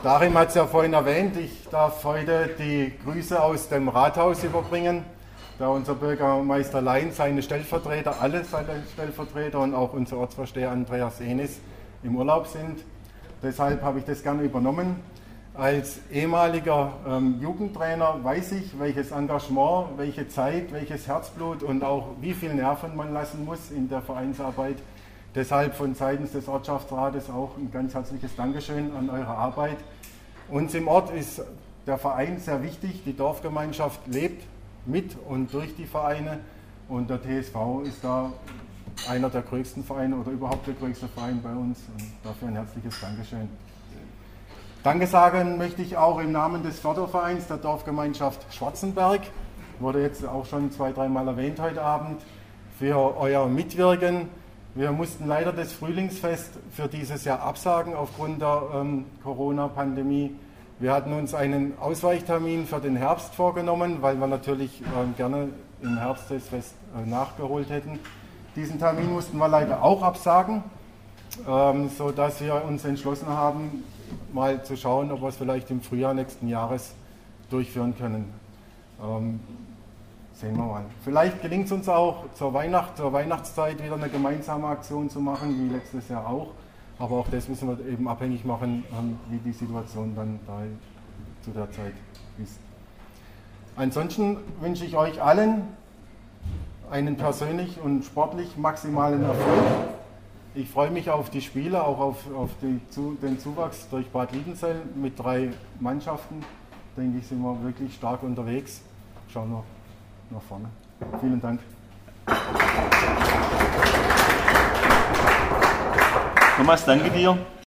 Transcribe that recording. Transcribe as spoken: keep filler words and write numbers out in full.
Darim hat es ja vorhin erwähnt, ich darf heute die Grüße aus dem Rathaus überbringen, da unser Bürgermeister Lein, seine Stellvertreter, alle seine Stellvertreter und auch unser Ortsvorsteher Andreas Enis im Urlaub sind. Deshalb habe ich das gerne übernommen. Als ehemaliger ähm, Jugendtrainer weiß ich, welches Engagement, welche Zeit, welches Herzblut und auch wie viel Nerven man lassen muss in der Vereinsarbeit. Deshalb von seitens des Ortschaftsrates auch ein ganz herzliches Dankeschön an eure Arbeit. Uns im Ort ist der Verein sehr wichtig, die Dorfgemeinschaft lebt mit und durch die Vereine und der T S V ist da einer der größten Vereine oder überhaupt der größte Verein bei uns und dafür ein herzliches Dankeschön. Danke sagen möchte ich auch im Namen des Fördervereins der Dorfgemeinschaft Schwarzenberg, wurde jetzt auch schon zwei, dreimal erwähnt heute Abend, für euer Mitwirken. Wir mussten leider das Frühlingsfest für dieses Jahr absagen aufgrund der ähm, Corona-Pandemie. Wir hatten uns einen Ausweichtermin für den Herbst vorgenommen, weil wir natürlich ähm, gerne im Herbst das Fest äh, nachgeholt hätten. Diesen Termin mussten wir leider auch absagen, ähm, sodass wir uns entschlossen haben, mal zu schauen, ob wir es vielleicht im Frühjahr nächsten Jahres durchführen können. Ähm, Sehen wir mal. Vielleicht gelingt es uns auch zur, Weihnacht, zur Weihnachtszeit wieder eine gemeinsame Aktion zu machen, wie letztes Jahr auch. Aber auch das müssen wir eben abhängig machen, wie die Situation dann da zu der Zeit ist. Ansonsten wünsche ich euch allen einen persönlich und sportlich maximalen Erfolg. Ich freue mich auf die Spiele, auch auf, auf die, den Zuwachs durch Bad Liebenzell mit drei Mannschaften. Denke ich, sind wir wirklich stark unterwegs. Schauen wir nach vorne. Vielen Dank. Thomas, danke dir.